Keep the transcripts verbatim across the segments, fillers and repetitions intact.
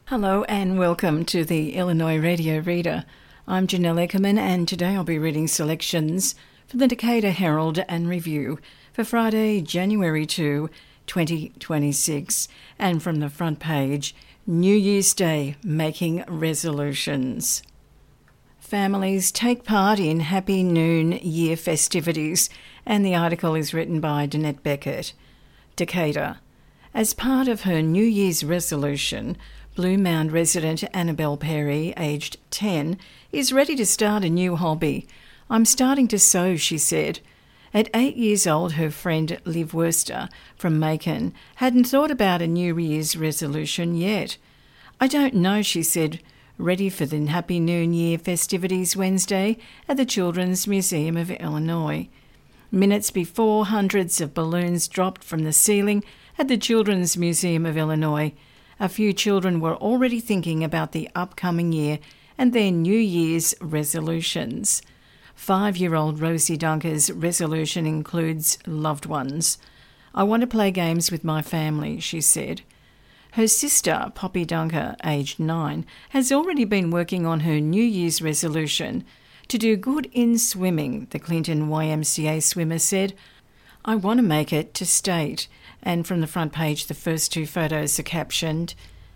Hello and welcome to the Illinois Radio Reader. I'm Janelle Eckerman and today I'll be reading selections from the Decatur Herald and Review for Friday, January second, twenty twenty-six, and from the front page, New Year's Day, Making Resolutions. Families take part in Happy Noon Year festivities, and the article is written by Danette Beckett. Decatur. As part of her New Year's resolution, Blue Mound resident Annabelle Perry, aged ten, is ready to start a new hobby. I'm starting to sew, she said. At eight years old, her friend Liv Worster from Macon hadn't thought about a New Year's resolution yet. I don't know, she said, ready for the Happy New Year festivities Wednesday at the Children's Museum of Illinois. Minutes before, hundreds of balloons dropped from the ceiling at the Children's Museum of Illinois. A few children were already thinking about the upcoming year and their New Year's resolutions. Five-year-old Rosie Dunker's resolution includes loved ones. I want to play games with my family, she said. Her sister, Poppy Dunker, aged nine, has already been working on her New Year's resolution to do good in swimming, the Clinton Y M C A swimmer said. I want to make it to state. And from the front page, the first two photos are captioned.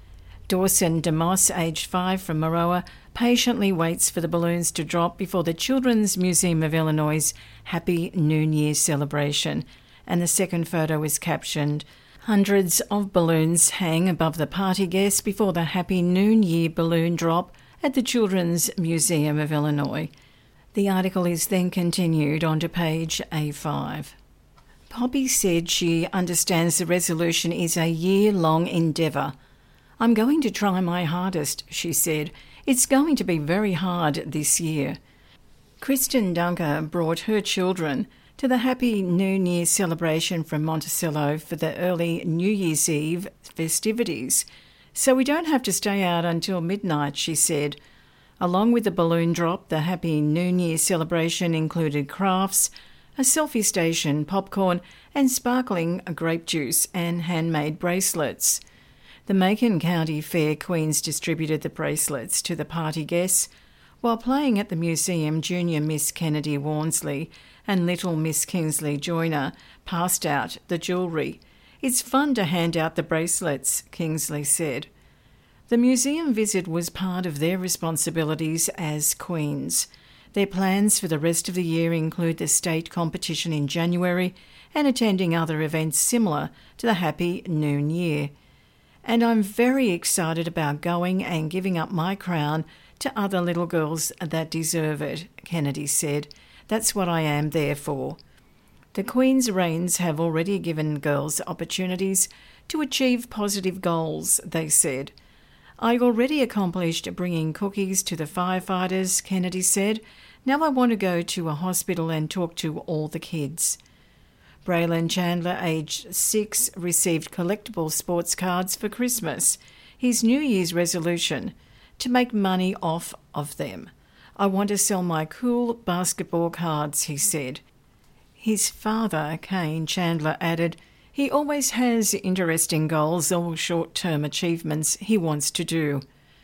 Dawson DeMoss, aged five, from Maroa, patiently waits for the balloons to drop before the Children's Museum of Illinois' Happy New Year celebration. And the second photo is captioned, hundreds of balloons hang above the party guests before the Happy New Year balloon drop at the Children's Museum of Illinois. The article is then continued onto page A five. Poppy said she understands the resolution is a year-long endeavour. I'm going to try my hardest, she said. It's going to be very hard this year. Kristen Dunker brought her children to the Happy New Year celebration from Monticello for the early New Year's Eve festivities. So we don't have to stay out until midnight, she said. Along with the balloon drop, the Happy New Year celebration included crafts, a selfie station, popcorn and sparkling grape juice and handmade bracelets. The Macon County Fair Queens distributed the bracelets to the party guests, while playing at the museum, Junior Miss Kennedy Warnsley and Little Miss Kingsley Joyner passed out the jewellery. It's fun to hand out the bracelets, Kingsley said. The museum visit was part of their responsibilities as queens. Their plans for the rest of the year include the state competition in January and attending other events similar to the Happy New Year. And I'm very excited about going and giving up my crown to other little girls that deserve it, Kennedy said. That's what I am there for. The Queen's reigns have already given girls opportunities to achieve positive goals, they said. I already accomplished bringing cookies to the firefighters, Kennedy said. Now I want to go to a hospital and talk to all the kids. Braylon Chandler, aged six, received collectible sports cards for Christmas. His New Year's resolution, to make money off of them. I want to sell my cool basketball cards, he said. His father, Kane Chandler, added, he always has interesting goals or short-term achievements he wants to do.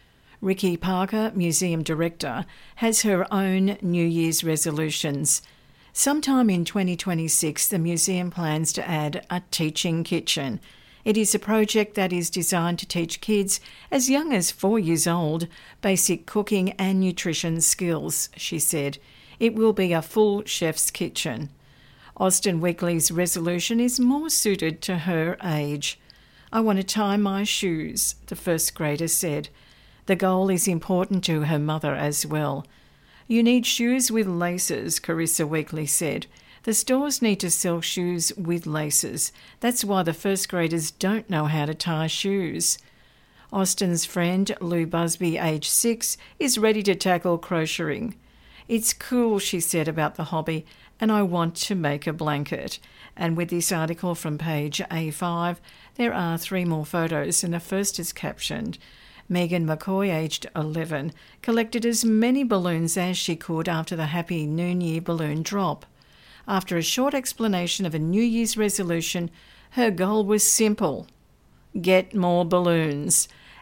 Ricky Parker, museum director, has her own New Year's resolutions. Sometime in twenty twenty-six, the museum plans to add a teaching kitchen. It is a project that is designed to teach kids as young as four years old basic cooking and nutrition skills, she said. It will be a full chef's kitchen. Austin Weekly's resolution is more suited to her age. I want to tie my shoes, the first grader said. The goal is important to her mother as well. You need shoes with laces, Carissa Weekly said. The stores need to sell shoes with laces. That's why the first graders don't know how to tie shoes. Austin's friend, Lou Busby, aged six, is ready to tackle crocheting. It's cool, she said about the hobby, and I want to make a blanket. And with this article from page A five, there are three more photos, and the first is captioned, Megan McCoy, aged eleven, collected as many balloons as she could after the Happy New Year balloon drop. After a short explanation of a New Year's resolution, her goal was simple. Get more balloons.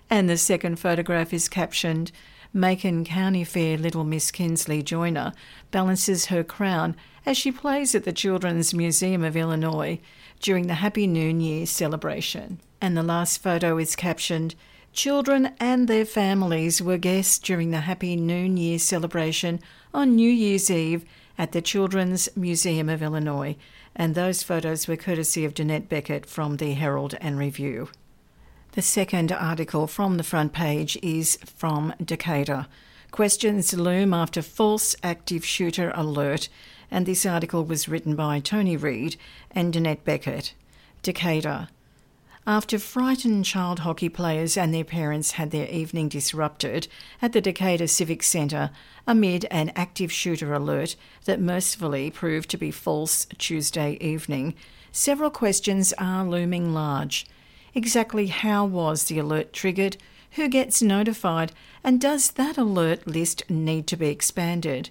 And the second photograph is captioned, Macon County Fair little Miss Kinsley Joyner balances her crown as she plays at the Children's Museum of Illinois during the Happy New Year celebration. And the last photo is captioned, Children and their families were guests during the Happy New Year celebration on New Year's Eve at the Children's Museum of Illinois. And those photos were courtesy of Jeanette Beckett from the Herald and Review. The second article from the front page is from Decatur. Questions loom after false active shooter alert, and this article was written by Tony Reid and Jeanette Beckett. Decatur. After frightened child hockey players and their parents had their evening disrupted at the Decatur Civic Centre amid an active shooter alert that mercifully proved to be false Tuesday evening, several questions are looming large. Exactly how was the alert triggered? Who gets notified? And does that alert list need to be expanded?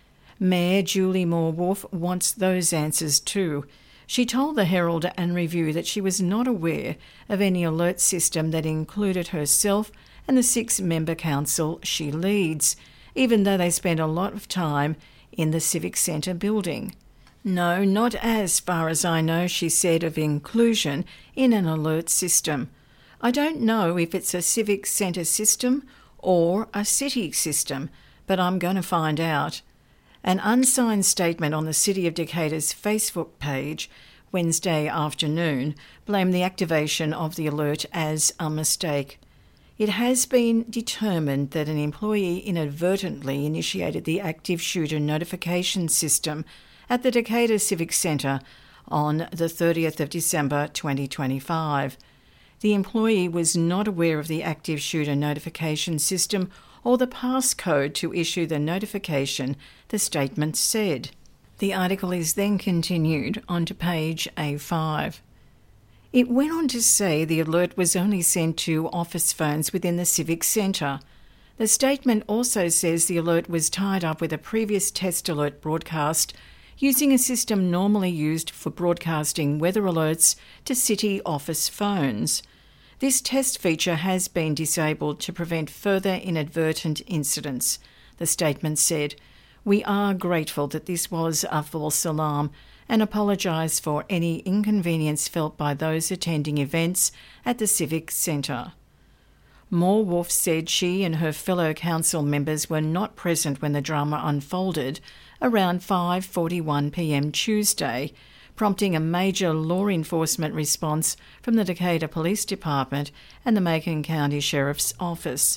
Mayor Julie Moore-Wolfe wants those answers too. She told the Herald and Review that she was not aware of any alert system that included herself and the six-member council she leads, even though they spent a lot of time in the Civic Centre building. No, not as far as I know, she said, of inclusion in an alert system. I don't know if it's a civic centre system or a city system, but I'm going to find out. An unsigned statement on the City of Decatur's Facebook page Wednesday afternoon blamed the activation of the alert as a mistake. It has been determined that an employee inadvertently initiated the active shooter notification system at the Decatur Civic Centre on the thirtieth of December twenty twenty-five. The employee was not aware of the active shooter notification system or the passcode to issue the notification, the statement said. The article is then continued onto page A five. It went on to say the alert was only sent to office phones within the Civic Centre. The statement also says the alert was tied up with a previous test alert broadcast using a system normally used for broadcasting weather alerts to city office phones. This test feature has been disabled to prevent further inadvertent incidents, the statement said. We are grateful that this was a false alarm and apologise for any inconvenience felt by those attending events at the Civic Centre. Moore-Wolfe said she and her fellow council members were not present when the drama unfolded around five forty-one p m Tuesday, prompting a major law enforcement response from the Decatur Police Department and the Macon County Sheriff's Office.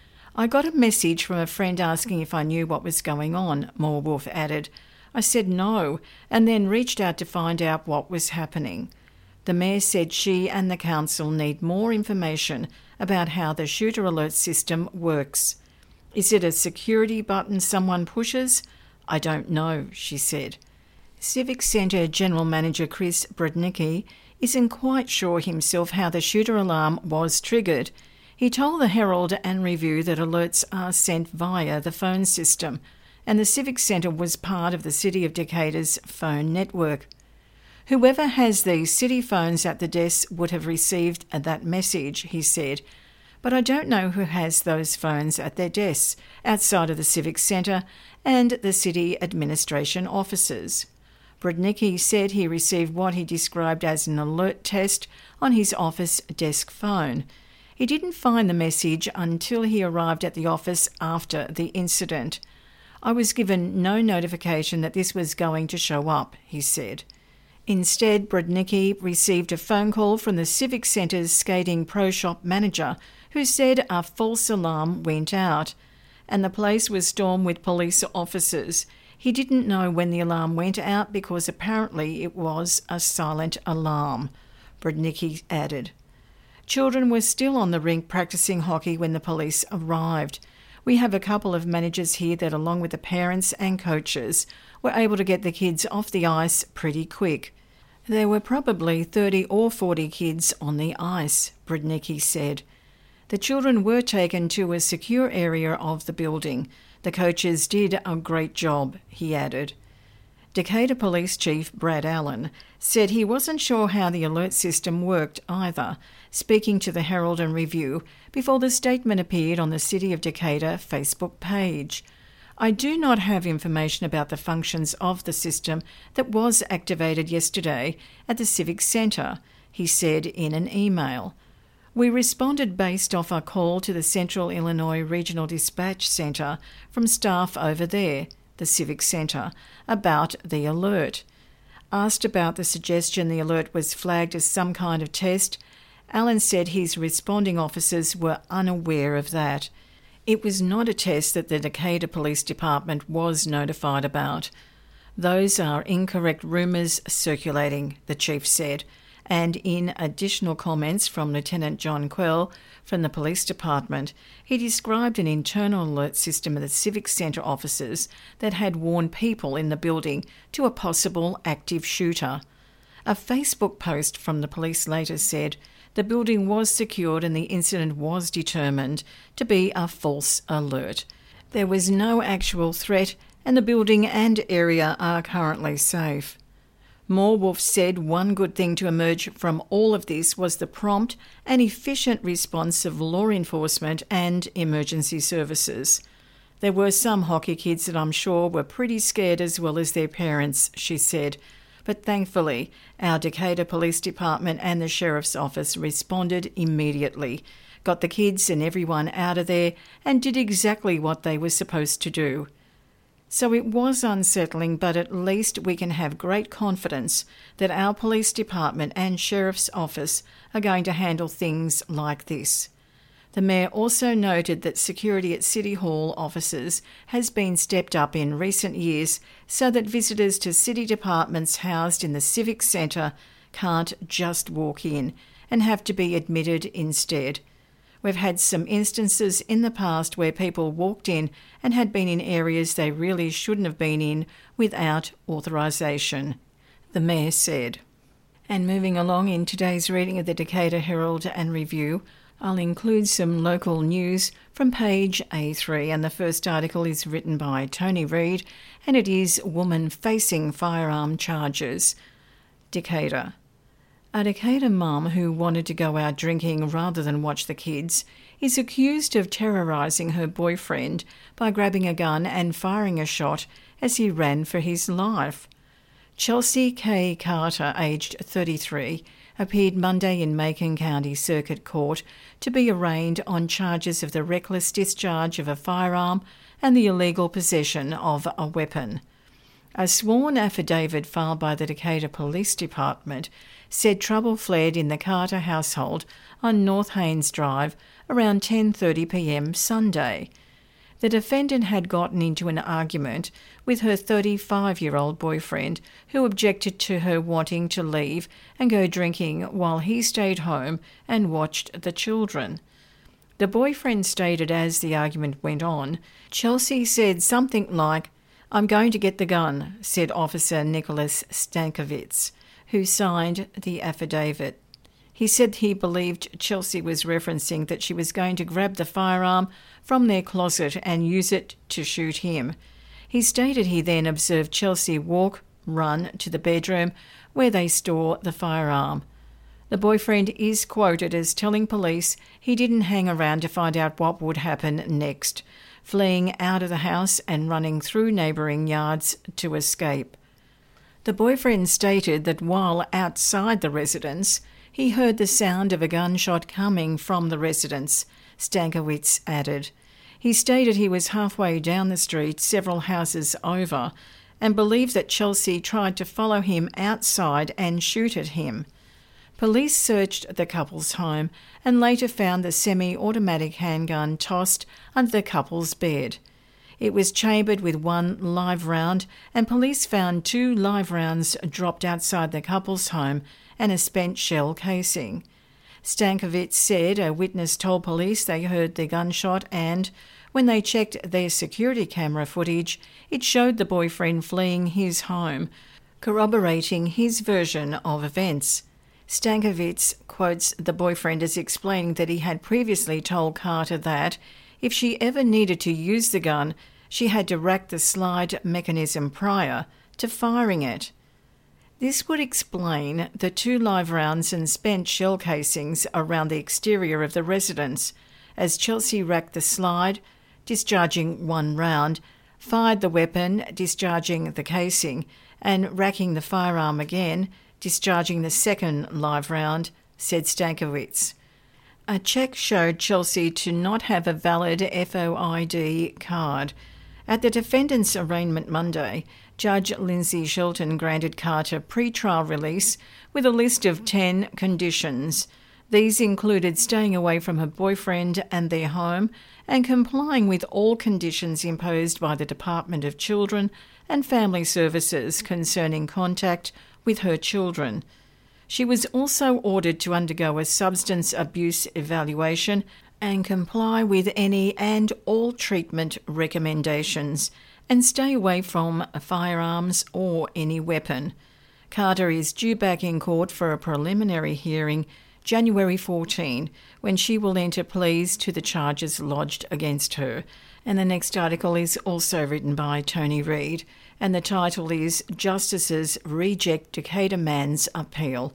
I got a message from a friend asking if I knew what was going on, Moore-Wolfe added. I said no, and then reached out to find out what was happening. The mayor said she and the council need more information about how the shooter alert system works. Is it a security button someone pushes? I don't know, she said. Civic Centre General Manager Chris Brudnicki isn't quite sure himself how the shooter alarm was triggered. He told the Herald and Review that alerts are sent via the phone system, and the Civic Centre was part of the City of Decatur's phone network. Whoever has these city phones at the desk would have received that message, he said, but I don't know who has those phones at their desks outside of the Civic Centre and the city administration offices. Brudnicki said he received what he described as an alert test on his office desk phone. He didn't find the message until he arrived at the office after the incident. I was given no notification that this was going to show up, he said. Instead, Brudnicki received a phone call from the Civic Centre's skating pro shop manager who said a false alarm went out, and the place was stormed with police officers. He didn't know when the alarm went out because apparently it was a silent alarm, Brudnicki added. Children were still on the rink practicing hockey when the police arrived. We have a couple of managers here that, along with the parents and coaches, were able to get the kids off the ice pretty quick. There were probably thirty or forty kids on the ice, Brudnicki said. The children were taken to a secure area of the building. The coaches did a great job, he added. Decatur Police Chief Brad Allen said he wasn't sure how the alert system worked either, speaking to the Herald and Review before the statement appeared on the City of Decatur Facebook page. "I do not have information about the functions of the system that was activated yesterday at the Civic Centre," he said in an email. "We responded based off a call to the Central Illinois Regional Dispatch Centre from staff over there," the Civic Centre, about the alert. Asked about the suggestion the alert was flagged as some kind of test, Allen said his responding officers were unaware of that. It was not a test that the Decatur Police Department was notified about. "Those are incorrect rumours circulating," the chief said, and in additional comments from Lieutenant John Quell from the police department, he described an internal alert system of the Civic Centre officers that had warned people in the building to a possible active shooter. A Facebook post from the police later said the building was secured and the incident was determined to be a false alert. There was no actual threat and the building and area are currently safe. Moorwolf said one good thing to emerge from all of this was the prompt and efficient response of law enforcement and emergency services. "There were some hockey kids that I'm sure were pretty scared as well as their parents," she said, "but thankfully our Decatur Police Department and the Sheriff's Office responded immediately, got the kids and everyone out of there and did exactly what they were supposed to do." So it was unsettling, but at least we can have great confidence that our police department and sheriff's office are going to handle things like this. The mayor also noted that security at City Hall offices has been stepped up in recent years so that visitors to city departments housed in the Civic Centre can't just walk in and have to be admitted instead. "We've had some instances in the past where people walked in and had been in areas they really shouldn't have been in without authorisation," the mayor said. And moving along in today's reading of the Decatur Herald and Review, I'll include some local news from page A three, and the first article is written by Tony Reid, and it is "Woman Facing Firearm Charges." Decatur. A Decatur mum who wanted to go out drinking rather than watch the kids is accused of terrorising her boyfriend by grabbing a gun and firing a shot as he ran for his life. Chelsea K. Carter, aged thirty-three, appeared Monday in Macon County Circuit Court to be arraigned on charges of the reckless discharge of a firearm and the illegal possession of a weapon. A sworn affidavit filed by the Decatur Police Department said trouble flared in the Carter household on North Haynes Drive around ten thirty p m Sunday. The defendant had gotten into an argument with her thirty-five-year-old boyfriend, who objected to her wanting to leave and go drinking while he stayed home and watched the children. The boyfriend stated as the argument went on, Chelsea said something like, "I'm going to get the gun," said Officer Nicholas Stankiewicz, who signed the affidavit. He said he believed Chelsea was referencing that she was going to grab the firearm from their closet and use it to shoot him. He stated he then observed Chelsea walk, run to the bedroom where they store the firearm. The boyfriend is quoted as telling police he didn't hang around to find out what would happen next, fleeing out of the house and running through neighbouring yards to escape. The boyfriend stated that while outside the residence, he heard the sound of a gunshot coming from the residence, Stankiewicz added. He stated he was halfway down the street, several houses over, and believed that Chelsea tried to follow him outside and shoot at him. Police searched the couple's home and later found the semi-automatic handgun tossed under the couple's bed. It was chambered with one live round, and police found two live rounds dropped outside the couple's home and a spent shell casing. Stankiewicz said a witness told police they heard the gunshot and, when they checked their security camera footage, it showed the boyfriend fleeing his home, corroborating his version of events. Stankiewicz quotes the boyfriend as explaining that he had previously told Carter that, if she ever needed to use the gun, she had to rack the slide mechanism prior to firing it. This would explain the two live rounds and spent shell casings around the exterior of the residence, as Chelsea racked the slide, discharging one round, fired the weapon, discharging the casing, and racking the firearm again, discharging the second live round, said Stankiewicz. A check showed Chelsea to not have a valid F O I D card. At the defendant's arraignment Monday, Judge Lindsay Shelton granted Carter pre-trial release with a list of ten conditions. These included staying away from her boyfriend and their home and complying with all conditions imposed by the Department of Children and Family Services concerning contact with her children. She was also ordered to undergo a substance abuse evaluation and comply with any and all treatment recommendations and stay away from firearms or any weapon. Carter is due back in court for a preliminary hearing January fourteenth, when she will enter pleas to the charges lodged against her. And the next article is also written by Tony Reid, and the title is Justices Reject Decatur Man's Appeal.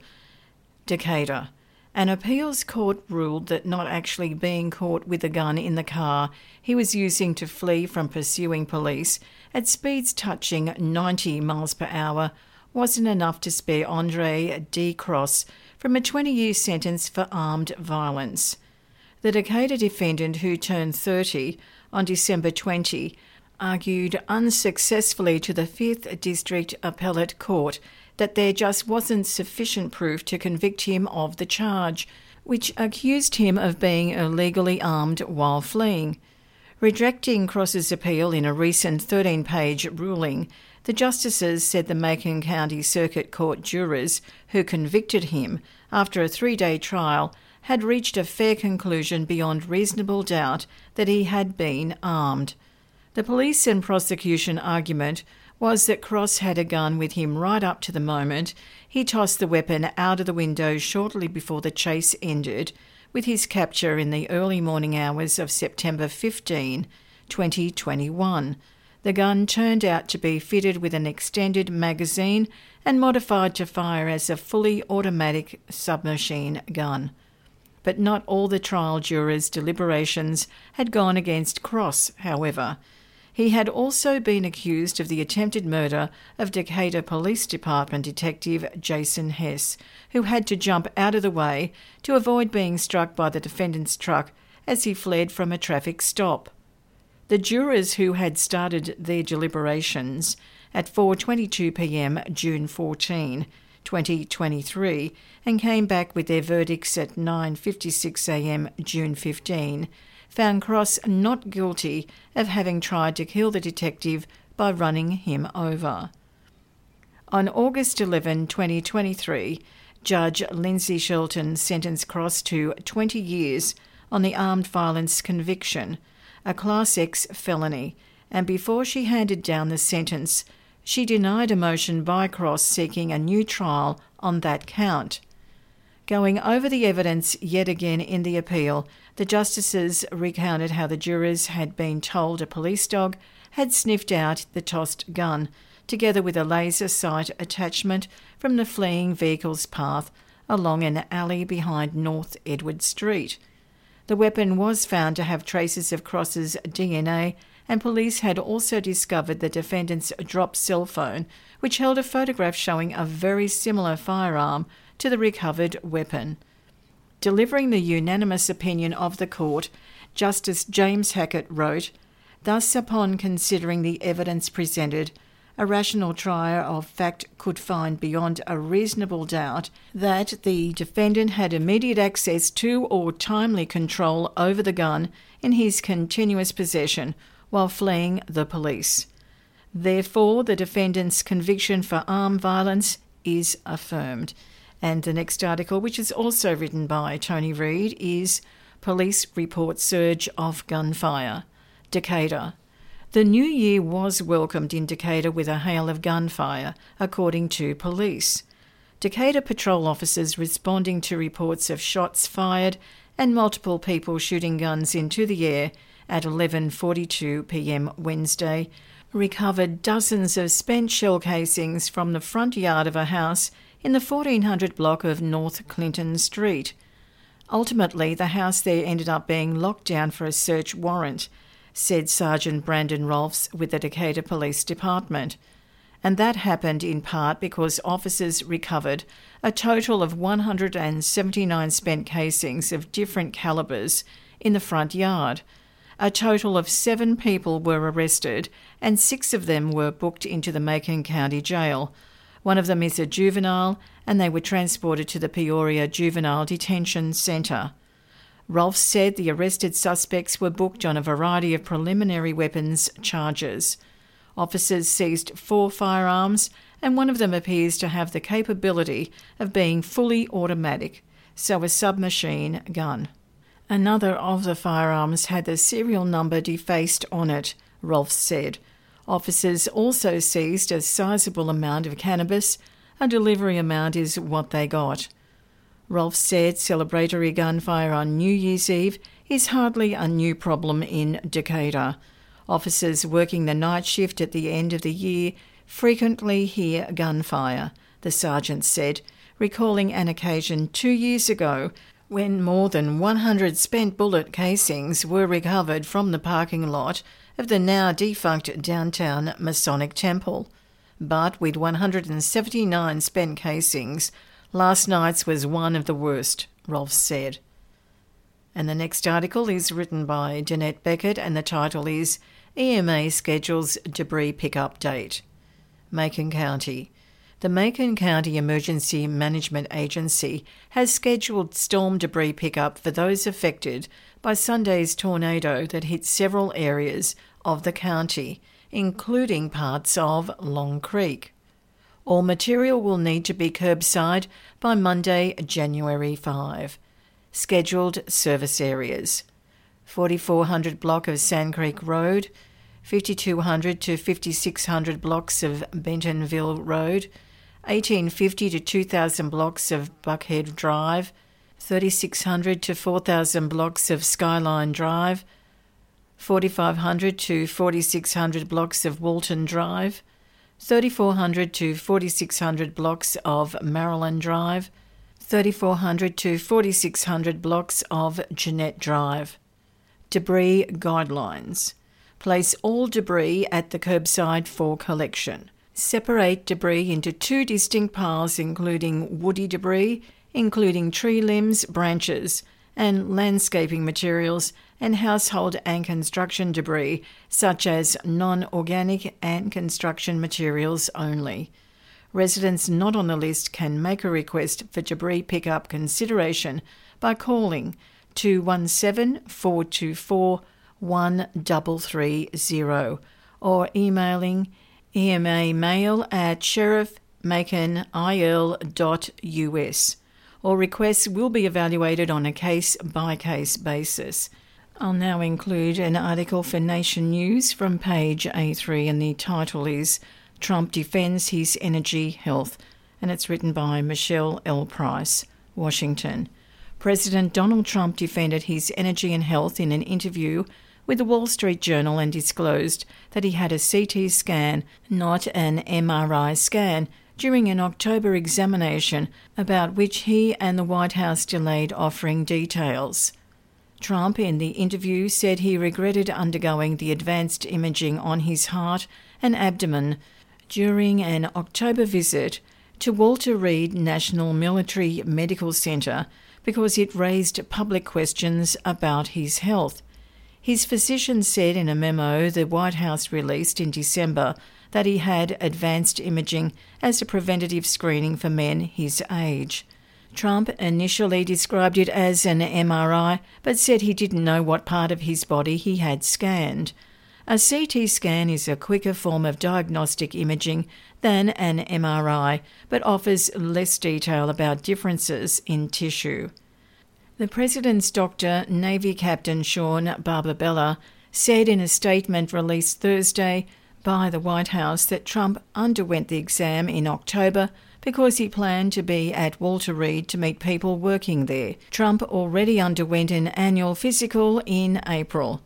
Decatur. An appeals court ruled that not actually being caught with a gun in the car he was using to flee from pursuing police at speeds touching ninety miles per hour wasn't enough to spare Andre D. Cross from a twenty-year sentence for armed violence. The Decatur defendant, who turned thirty on December twentieth, argued unsuccessfully to the fifth District Appellate Court that there just wasn't sufficient proof to convict him of the charge, which accused him of being illegally armed while fleeing. Rejecting Cross's appeal in a recent thirteen-page ruling, the justices said the Macon County Circuit Court jurors who convicted him after a three-day trial had reached a fair conclusion beyond reasonable doubt that he had been armed. The police and prosecution argument was that Cross had a gun with him right up to the moment he tossed the weapon out of the window shortly before the chase ended, with his capture in the early morning hours of September fifteenth, twenty twenty-one. The gun turned out to be fitted with an extended magazine and modified to fire as a fully automatic submachine gun. But not all the trial jurors' deliberations had gone against Cross, however. He had also been accused of the attempted murder of Decatur Police Department Detective Jason Hess, who had to jump out of the way to avoid being struck by the defendant's truck as he fled from a traffic stop. The jurors, who had started their deliberations at four twenty-two p m June fourteenth, twenty twenty-three, and came back with their verdicts at nine fifty-six a m June fifteenth, found Cross not guilty of having tried to kill the detective by running him over. On August eleventh, twenty twenty-three, Judge Lindsay Shelton sentenced Cross to twenty years on the armed violence conviction, a Class X felony, and before she handed down the sentence, she denied a motion by Cross seeking a new trial on that count. Going over the evidence yet again in the appeal, the justices recounted how the jurors had been told a police dog had sniffed out the tossed gun, together with a laser sight attachment from the fleeing vehicle's path along an alley behind North Edward Street. The weapon was found to have traces of Cross's D N A, and police had also discovered the defendant's dropped cell phone, which held a photograph showing a very similar firearm to the recovered weapon. Delivering the unanimous opinion of the court, Justice James Hackett wrote, "Thus, upon considering the evidence presented, a rational trier of fact could find beyond a reasonable doubt that the defendant had immediate access to or timely control over the gun in his continuous possession while fleeing the police. Therefore, the defendant's conviction for armed violence is affirmed." And the next article, which is also written by Tony Reid, is Police Report Surge of Gunfire. Decatur. The new year was welcomed in Decatur with a hail of gunfire, according to police. Decatur patrol officers responding to reports of shots fired and multiple people shooting guns into the air at eleven forty-two p m Wednesday recovered dozens of spent shell casings from the front yard of a house in the fourteen hundred block of North Clinton Street. Ultimately, the house there ended up being locked down for a search warrant, said Sergeant Brandon Rolfs with the Decatur Police Department. And that happened in part because officers recovered a total of one hundred seventy-nine spent casings of different calibres in the front yard. A total of seven people were arrested and six of them were booked into the Macon County Jail. One of them is a juvenile and they were transported to the Peoria Juvenile Detention Centre. Rolfs said the arrested suspects were booked on a variety of preliminary weapons charges. Officers seized four firearms and one of them appears to have the capability of being fully automatic, so a submachine gun. Another of the firearms had the serial number defaced on it, Rolfs said. Officers also seized a sizable amount of cannabis. A delivery amount is what they got. Rolfs said celebratory gunfire on New Year's Eve is hardly a new problem in Decatur. Officers working the night shift at the end of the year frequently hear gunfire, the sergeant said, recalling an occasion two years ago when more than one hundred spent bullet casings were recovered from the parking lot of the now defunct downtown Masonic Temple. But with one hundred seventy-nine spent casings, last night's was one of the worst, Rolfs said. And the next article is written by Danette Beckett and the title is E M A Schedules Debris Pickup Date. Macon County. The Macon County Emergency Management Agency has scheduled storm debris pickup for those affected by Sunday's tornado that hit several areas of the county, including parts of Long Creek. All material will need to be curbside by Monday, January fifth. Scheduled service areas: forty-four hundred block of Sand Creek Road, fifty-two hundred to fifty-six hundred blocks of Bentonville Road, eighteen fifty to two thousand blocks of Buckhead Drive, thirty-six hundred to four thousand blocks of Skyline Drive, forty-five hundred to forty-six hundred blocks of Walton Drive, thirty-four hundred to forty-six hundred blocks of Maryland Drive, thirty-four hundred to forty-six hundred blocks of Jeanette Drive. Debris guidelines. Place all debris at the curbside for collection. Separate debris into two distinct piles including woody debris, including tree limbs, branches, and landscaping materials, and household and construction debris, such as non-organic and construction materials only. Residents not on the list can make a request for debris pickup consideration by calling two one seven, four two four, one three three zero or emailing emamail at sheriff macon I L dot U S, or requests will be evaluated on a case-by-case basis. I'll now include an article for Nation News from page A three, and the title is Trump Defends His Energy Health, and it's written by Michelle L. Price, Washington. President Donald Trump defended his energy and health in an interview with the Wall Street Journal and disclosed that he had a C T scan, not an M R I scan, during an October examination about which he and the White House delayed offering details. Trump in the interview said he regretted undergoing the advanced imaging on his heart and abdomen during an October visit to Walter Reed National Military Medical Center because it raised public questions about his health. His physician said in a memo the White House released in December that he had advanced imaging as a preventative screening for men his age. Trump initially described it as an M R I, but said he didn't know what part of his body he had scanned. A C T scan is a quicker form of diagnostic imaging than an M R I, but offers less detail about differences in tissue. The President's doctor, Navy Captain Sean Barbabella, said in a statement released Thursday by the White House that Trump underwent the exam in October because he planned to be at Walter Reed to meet people working there. Trump already underwent an annual physical in April.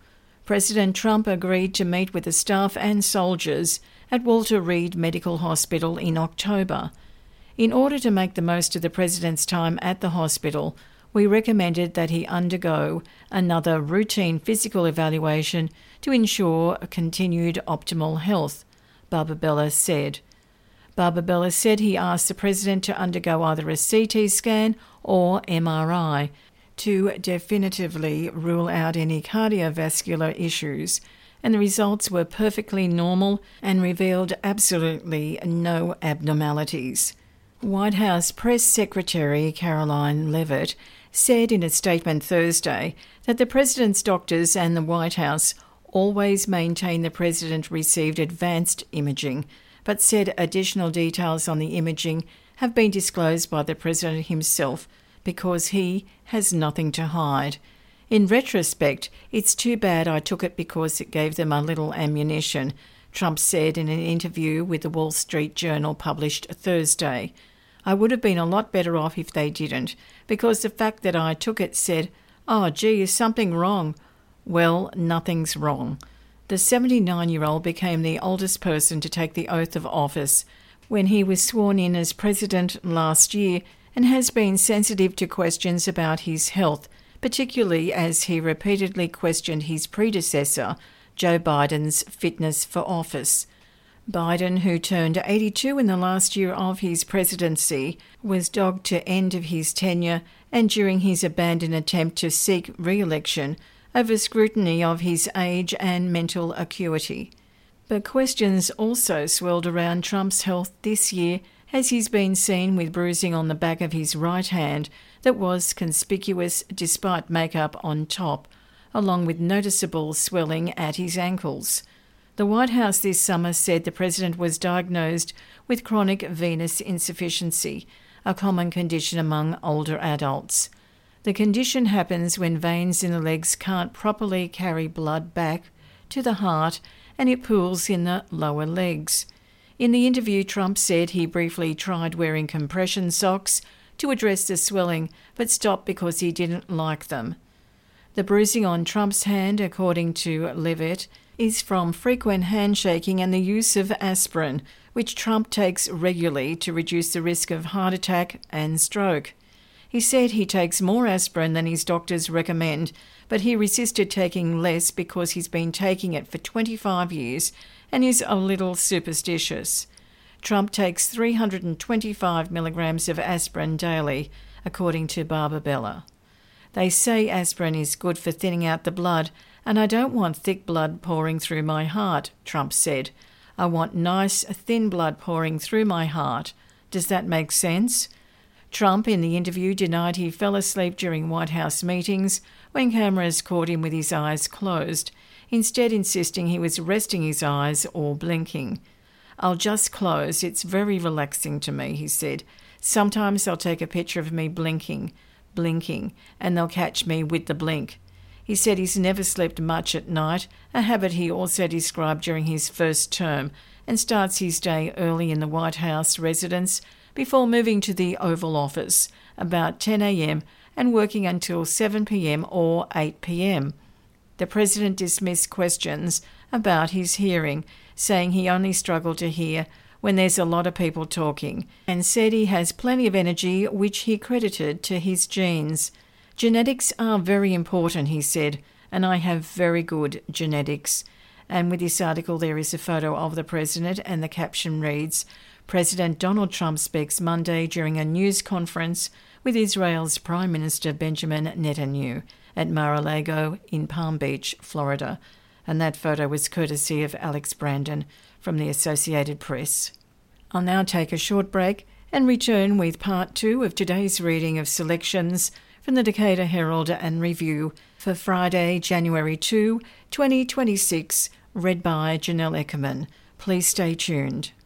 President Trump agreed to meet with the staff and soldiers at Walter Reed Medical Hospital in October. In order to make the most of the president's time at the hospital, we recommended that he undergo another routine physical evaluation to ensure continued optimal health, Barbabella said. Barbabella said he asked the president to undergo either a C T scan or M R I to definitively rule out any cardiovascular issues, and the results were perfectly normal and revealed absolutely no abnormalities. White House Press Secretary Karoline Leavitt said in a statement Thursday that the president's doctors and the White House always maintain the president received advanced imaging, but said additional details on the imaging have been disclosed by the president himself because he has nothing to hide. In retrospect, it's too bad I took it because it gave them a little ammunition, Trump said in an interview with the Wall Street Journal published Thursday. I would have been a lot better off if they didn't, because the fact that I took it said, oh gee, is something wrong? Well, nothing's wrong. The seventy-nine-year-old became the oldest person to take the oath of office when he was sworn in as president last year, and has been sensitive to questions about his health, particularly as he repeatedly questioned his predecessor, Joe Biden's fitness for office. Biden, who turned eighty-two in the last year of his presidency, was dogged to end of his tenure and during his abandoned attempt to seek re-election over scrutiny of his age and mental acuity. But questions also swirled around Trump's health this year as he's been seen with bruising on the back of his right hand that was conspicuous despite makeup on top, along with noticeable swelling at his ankles. The White House this summer said the president was diagnosed with chronic venous insufficiency, a common condition among older adults. The condition happens when veins in the legs can't properly carry blood back to the heart and it pools in the lower legs. In the interview, Trump said he briefly tried wearing compression socks to address the swelling, but stopped because he didn't like them. The bruising on Trump's hand, according to Leavitt, is from frequent handshaking and the use of aspirin, which Trump takes regularly to reduce the risk of heart attack and stroke. He said he takes more aspirin than his doctors recommend, but he resisted taking less because he's been taking it for twenty-five years and is a little superstitious. Trump takes three hundred twenty-five milligrams of aspirin daily, according to Barbabella. They say aspirin is good for thinning out the blood, and I don't want thick blood pouring through my heart, Trump said. I want nice, thin blood pouring through my heart. Does that make sense? Trump, in the interview, denied he fell asleep during White House meetings when cameras caught him with his eyes closed, instead insisting he was resting his eyes or blinking. I'll just close. It's very relaxing to me, he said. Sometimes they'll take a picture of me blinking, blinking, and they'll catch me with the blink. He said he's never slept much at night, a habit he also described during his first term, and starts his day early in the White House residence before moving to the Oval Office about ten a.m. and working until seven p.m. or eight p.m. The president dismissed questions about his hearing, saying he only struggled to hear when there's a lot of people talking, and said he has plenty of energy, which he credited to his genes. Genetics are very important, he said, and I have very good genetics. And with this article there is a photo of the president, and the caption reads, President Donald Trump speaks Monday during a news conference with Israel's Prime Minister Benjamin Netanyahu at Mar-a-Lago in Palm Beach, Florida. And that photo was courtesy of Alex Brandon from the Associated Press. I'll now take a short break and return with part two of today's reading of selections from the Decatur Herald and Review for Friday, January second, twenty twenty-six, read by Janelle Eckerman. Please stay tuned.